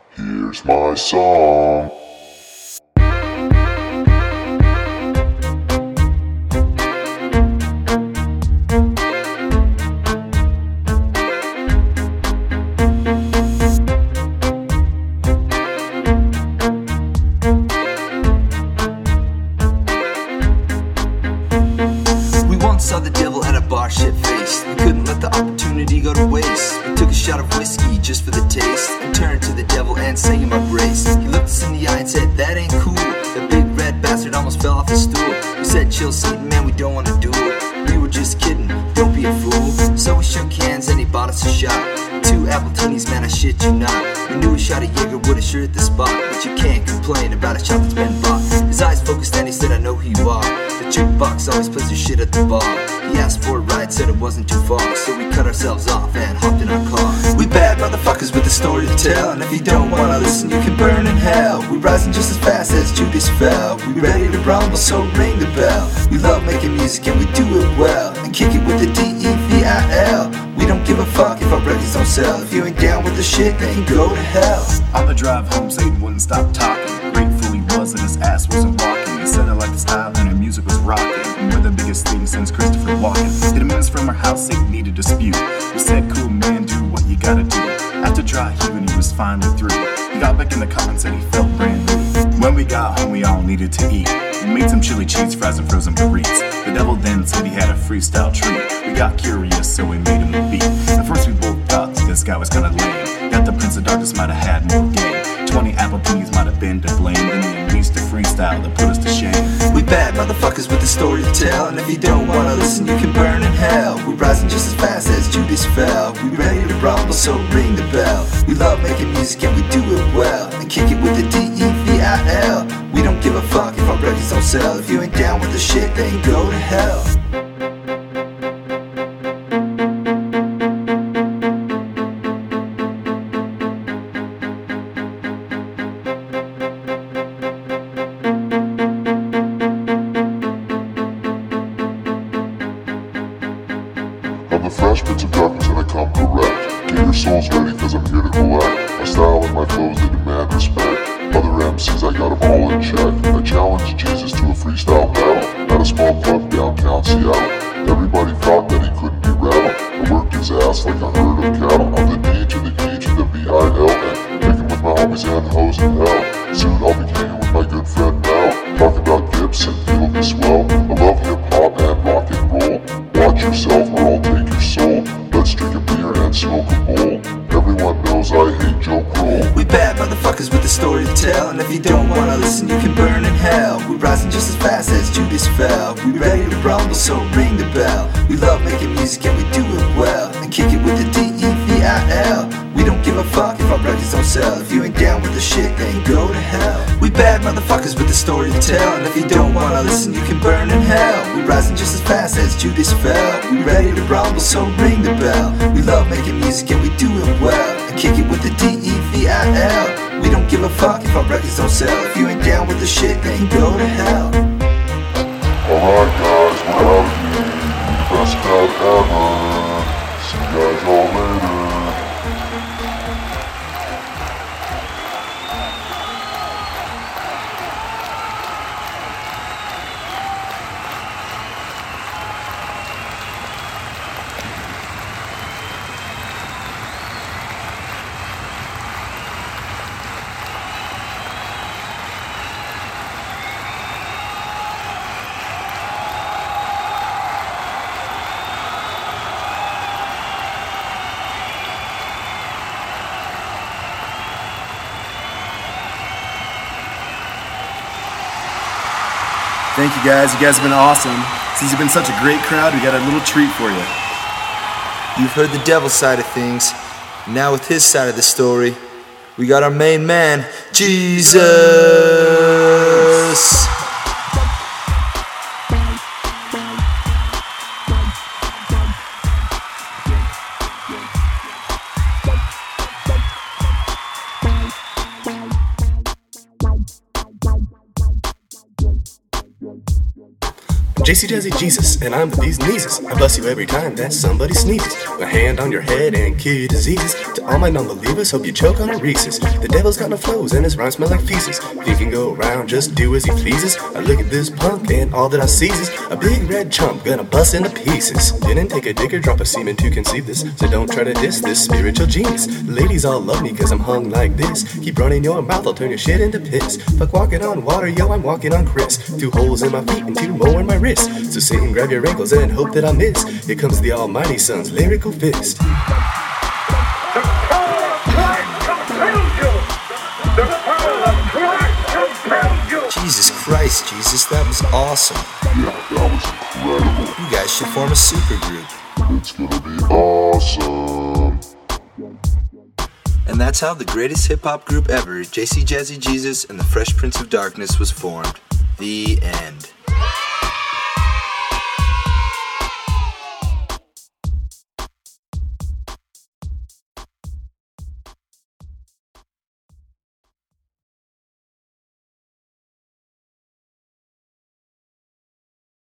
Here's my song. We once saw the devil at a bar, shit-faced. We couldn't let the opportunity go to waste. We took a shot of whiskey just for the taste, and turned to the devil and sang him our grace. He looked us in the eye and said, "That ain't cool." The big red bastard almost fell off the stool. We said, "Chill, Satan, man, we don't wanna do it. We were just kidding, don't be a fool." So we shook hands and he bought us a shot. 2 Appletinis, man, I shit you not. We knew a shot of Jaeger would've sure hit the spot, but you can't complain about a shot that's been bought. His eyes focused and he said, "I know who you are." The jukebox always plays your shit at the bar. He asked for a ride, said it wasn't too far, so we cut ourselves off and hopped in our car. We bad motherfuckers with a story to tell, and if you don't wanna listen, you can burn in hell. We rising just as fast as Judas fell. We ready to rumble, so ring the bell. We love making music and we do it well, and kick it with the DEVIL. We don't give a fuck if our records don't sell. If you ain't down with the shit, then you go to hell. On the drive home, Satan wouldn't stop talking. Grateful he was that his ass wasn't walking. He said I liked the style and her music was rocking, and we're the biggest thing since Christopher Walken. 10 minutes from our house, Satan needed a dispute. We said, "Cool man, do what you gotta do." After dry heaving, he was finally through. He got back in the car and said he felt brand new. When we got home, we all needed to eat. We made some chili cheese fries and frozen burritos. The devil then said he had a freestyle treat. We got curious, so we made him a beat. At first we both thought this guy was kinda lame, that the Prince of Darkness might have had more game. 20 Appletinis might have been to blame, then he unleashed a freestyle that put us to shame. We bad motherfuckers with a story to tell, and if you don't wanna listen, you can burn in hell. We rising just as fast as Judas fell. We ready to rumble, so ring the bell. We love making music and we do it well, and kick it with the DEVIL. We don't give a fuck if our records don't sell. If you ain't down with the shit, then you go to hell. I'm the fresh prince of darkness and I come correct. Get your souls ready cause I'm here to collect. My style and my flows, they demand respect. Other MCs, I got them all in check. I challenge Jesus to a freestyle battle at a small club downtown Seattle. Everybody thought that he couldn't be rattled. I worked his ass like a herd of cattle. I'm the D to the E to the VIL. Kicking with my homies and hoes in hell. Soon I'll be hanging with my good friend Mel. Talking about Gibson, it'll be swell. I love hip hop and rock and roll. Watch yourself or I'll take your soul. Let's drink a beer and smoke a bowl. Everyone knows I hate Joe Kroll. We bad motherfuckers with a story to tell, and if you don't wanna listen, you can burn in hell. We rising just as fast as Judas fell. We ready to rumble, so ring the bell. We love making music and we do it well, and kick it with the DEVIL. We don't give a fuck if our records don't sell. If you ain't down with the shit, then you go to hell. We bad motherfuckers with a story to tell, and if you don't wanna listen, you can burn in hell. We rising just as fast as Judas fell. We ready to rumble, so ring the bell. We love making music and we do it well, and kick it with the DEVIL. We don't give a fuck if our records don't sell. If you ain't down with the shit, then you go to hell. Alright guys, we're out of here. The best crowd ever. See you guys all later. Thank you guys have been awesome. Since you've been such a great crowd, we got a little treat for you. You've heard the devil's side of things. Now with his side of the story, we got our main man, Jesus. JC Jazzy Jesus, and I'm the bee's knees. I bust you every time that somebody sneezes. A hand on your head and cure your diseases. To all my non-believers, hope you choke on a Reese's. The devil's got no flows and his rhymes smell like feces. He can go around, just do as he pleases. I look at this punk and all that I sees is a big red chump gonna bust into pieces. Didn't take a dick or drop a semen to conceive this, so don't try to diss this spiritual genius. The ladies all love me cause I'm hung like this. Keep running your mouth, I'll turn your shit into piss. Fuck walking on water, yo, I'm walking on Chris. 2 holes in my feet and 2 more in my wrist. So Satan, grab your ankles and hope that I miss. Here comes the almighty son's lyrical fist. Jesus Christ, Jesus, that was awesome. Yeah, that was incredible. You guys should form a supergroup. It's gonna be awesome. And that's how the greatest hip-hop group ever, JC Jazzy Jesus and the Fresh Prince of Darkness, was formed. The end.